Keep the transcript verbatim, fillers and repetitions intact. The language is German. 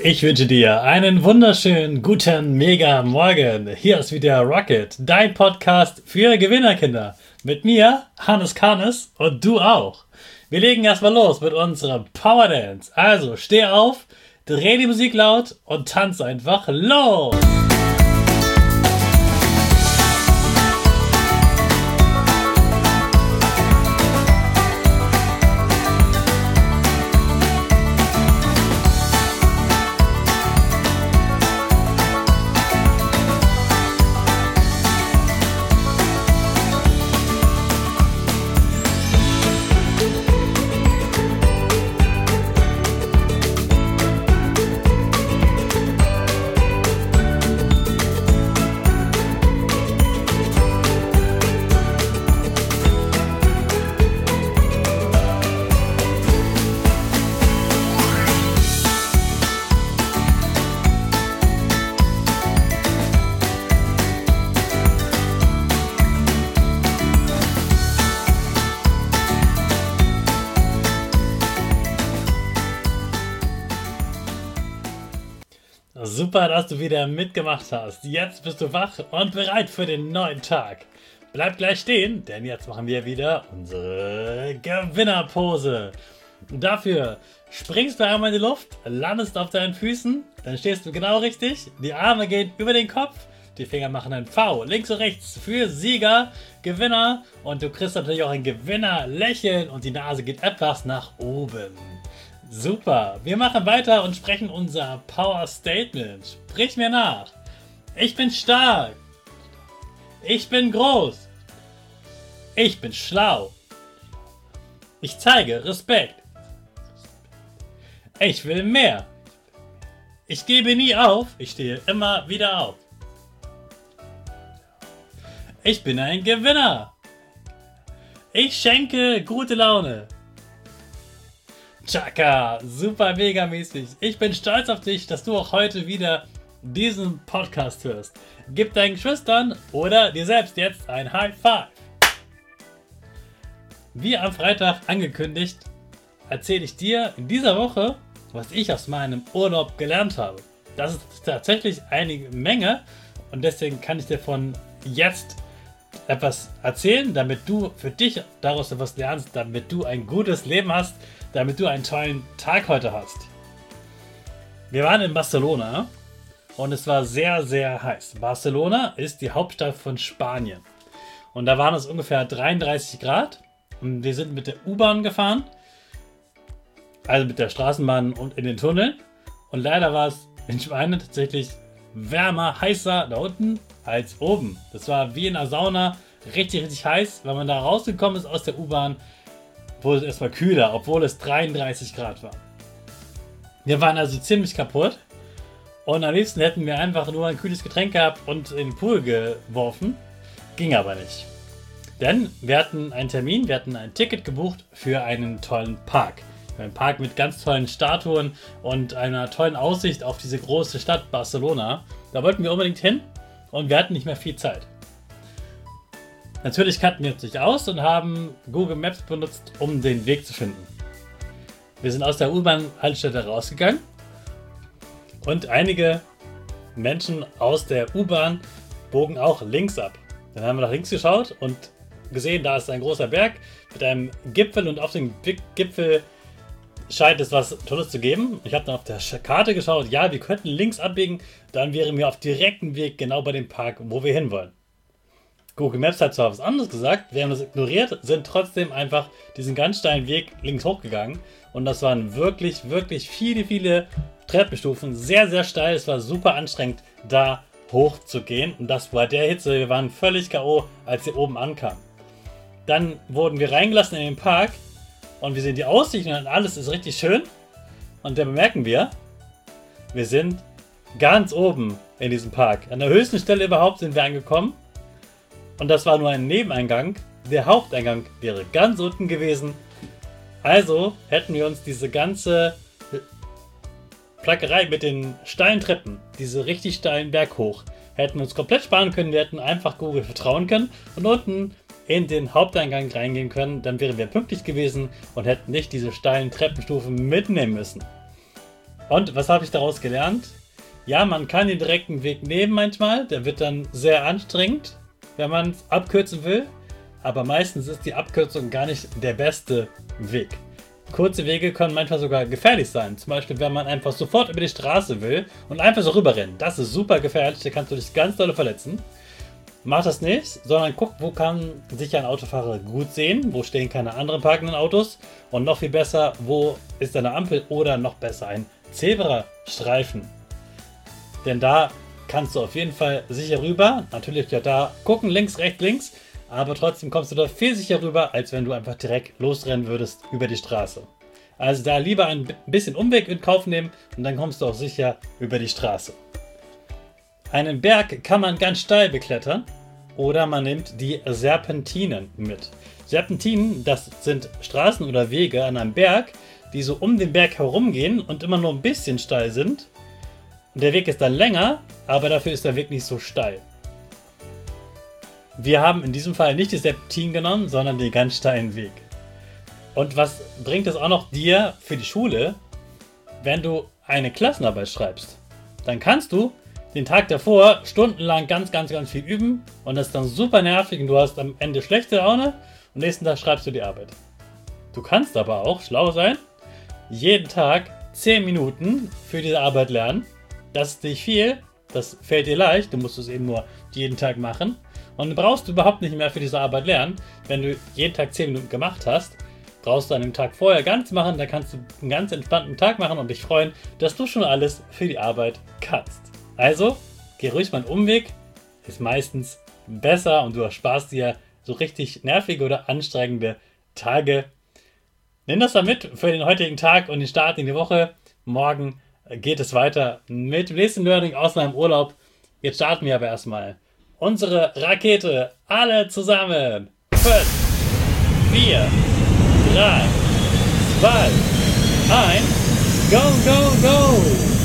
Ich wünsche dir einen wunderschönen guten Mega Morgen. Hier ist wieder Rocket, dein Podcast für Gewinnerkinder. Mit mir, Hannes Karnes, und du auch. Wir legen erstmal los mit unserem Power Dance. Also steh auf, dreh die Musik laut und tanz einfach los. Super, dass du wieder mitgemacht hast. Jetzt bist du wach und bereit für den neuen Tag. Bleib gleich stehen, denn jetzt machen wir wieder unsere Gewinnerpose. Dafür springst du einmal in die Luft, landest auf deinen Füßen, dann stehst du genau richtig, die Arme gehen über den Kopf, die Finger machen ein V, links und rechts für Sieger, Gewinner, und du kriegst natürlich auch ein Gewinnerlächeln und die Nase geht etwas nach oben. Super, wir machen weiter und sprechen unser Power Statement. Sprich mir nach. Ich bin stark. Ich bin groß. Ich bin schlau. Ich zeige Respekt. Ich will mehr. Ich gebe nie auf. Ich stehe immer wieder auf. Ich bin ein Gewinner. Ich schenke gute Laune. Chaka, super mega mäßig. Ich bin stolz auf dich, dass du auch heute wieder diesen Podcast hörst. Gib deinen Geschwistern oder dir selbst jetzt ein High Five. Wie am Freitag angekündigt, erzähle ich dir in dieser Woche, was ich aus meinem Urlaub gelernt habe. Das ist tatsächlich eine Menge und deswegen kann ich dir von jetzt etwas erzählen, damit du für dich daraus etwas lernst, damit du ein gutes Leben hast, damit du einen tollen Tag heute hast. Wir waren in Barcelona und es war sehr, sehr heiß. Barcelona ist die Hauptstadt von Spanien. Und da waren es ungefähr dreiunddreißig Grad und wir sind mit der U-Bahn gefahren, also mit der Straßenbahn und in den Tunneln. Und leider war es in Spanien tatsächlich wärmer, heißer da unten als oben. Das war wie in einer Sauna, richtig, richtig heiß. Wenn man da rausgekommen ist aus der U-Bahn, wurde es erstmal kühler, obwohl es dreiunddreißig Grad war. Wir waren also ziemlich kaputt und am liebsten hätten wir einfach nur ein kühles Getränk gehabt und in den Pool geworfen. Ging aber nicht. Denn wir hatten einen Termin, wir hatten ein Ticket gebucht für einen tollen Park. Ein Park mit ganz tollen Statuen und einer tollen Aussicht auf diese große Stadt Barcelona. Da wollten wir unbedingt hin und wir hatten nicht mehr viel Zeit. Natürlich kannten wir uns nicht aus und haben Google Maps benutzt, um den Weg zu finden. Wir sind aus der U-Bahn-Haltestelle rausgegangen und einige Menschen aus der U-Bahn bogen auch links ab. Dann haben wir nach links geschaut und gesehen, da ist ein großer Berg mit einem Gipfel und auf dem Gipfel scheint es was Tolles zu geben. Ich habe dann auf der Karte geschaut, ja, wir könnten links abbiegen, dann wären wir auf direktem Weg genau bei dem Park, wo wir hinwollen. Google Maps hat zwar was anderes gesagt, wir haben das ignoriert, sind trotzdem einfach diesen ganz steilen Weg links hochgegangen und das waren wirklich, wirklich viele, viele Treppenstufen, sehr, sehr steil, es war super anstrengend, da hoch zu gehen und das bei der Hitze, wir waren völlig K O, als wir oben ankamen. Dann wurden wir reingelassen in den Park und wir sehen die Aussicht und alles ist richtig schön und dann bemerken wir, wir sind ganz oben in diesem Park. An der höchsten Stelle überhaupt sind wir angekommen. Und das war nur ein Nebeneingang. Der Haupteingang wäre ganz unten gewesen. Also hätten wir uns diese ganze Plackerei mit den steilen Treppen, diese richtig steilen Berg hoch, hätten wir uns komplett sparen können. Wir hätten einfach Google vertrauen können und unten in den Haupteingang reingehen können. Dann wären wir pünktlich gewesen und hätten nicht diese steilen Treppenstufen mitnehmen müssen. Und was habe ich daraus gelernt? Ja, man kann den direkten Weg nehmen manchmal. Der wird dann sehr anstrengend, wenn man es abkürzen will. Aber meistens ist die Abkürzung gar nicht der beste Weg. Kurze Wege können manchmal sogar gefährlich sein. Zum Beispiel, wenn man einfach sofort über die Straße will und einfach so rüberrennen. Das ist super gefährlich, da kannst du dich ganz doll verletzen. Mach das nicht, sondern guck, wo kann sich ein Autofahrer gut sehen, wo stehen keine anderen parkenden Autos und noch viel besser, wo ist eine Ampel oder noch besser ein Zebrastreifen. Denn da kannst du auf jeden Fall sicher rüber. Natürlich ja da gucken, links, rechts, links. Aber trotzdem kommst du da viel sicher rüber, als wenn du einfach direkt losrennen würdest über die Straße. Also da lieber ein bisschen Umweg in Kauf nehmen und dann kommst du auch sicher über die Straße. Einen Berg kann man ganz steil beklettern oder man nimmt die Serpentinen mit. Serpentinen, das sind Straßen oder Wege an einem Berg, die so um den Berg herumgehen und immer nur ein bisschen steil sind. Der Weg ist dann länger, aber dafür ist der Weg nicht so steil. Wir haben in diesem Fall nicht die Serpentinen genommen, sondern den ganz steilen Weg. Und was bringt es auch noch dir für die Schule, wenn du eine Klassenarbeit schreibst? Dann kannst du den Tag davor stundenlang ganz, ganz, ganz viel üben und das ist dann super nervig und du hast am Ende schlechte Laune und nächsten Tag schreibst du die Arbeit. Du kannst aber auch schlau sein, jeden Tag zehn Minuten für diese Arbeit lernen. Das ist nicht viel, das fällt dir leicht, du musst es eben nur jeden Tag machen und du brauchst überhaupt nicht mehr für diese Arbeit lernen. Wenn du jeden Tag zehn Minuten gemacht hast, brauchst du an dem Tag vorher gar nichts machen, dann kannst du einen ganz entspannten Tag machen und dich freuen, dass du schon alles für die Arbeit kannst. Also, geh ruhig mal einen Umweg, ist meistens besser und du ersparst dir so richtig nervige oder anstrengende Tage. Nimm das dann mit für den heutigen Tag und den Start in die Woche. Morgen geht es weiter mit dem nächsten Learning aus meinem Urlaub. Jetzt starten wir aber erstmal unsere Rakete. Alle zusammen. fünf, vier, drei, zwei, eins. Go, go, go!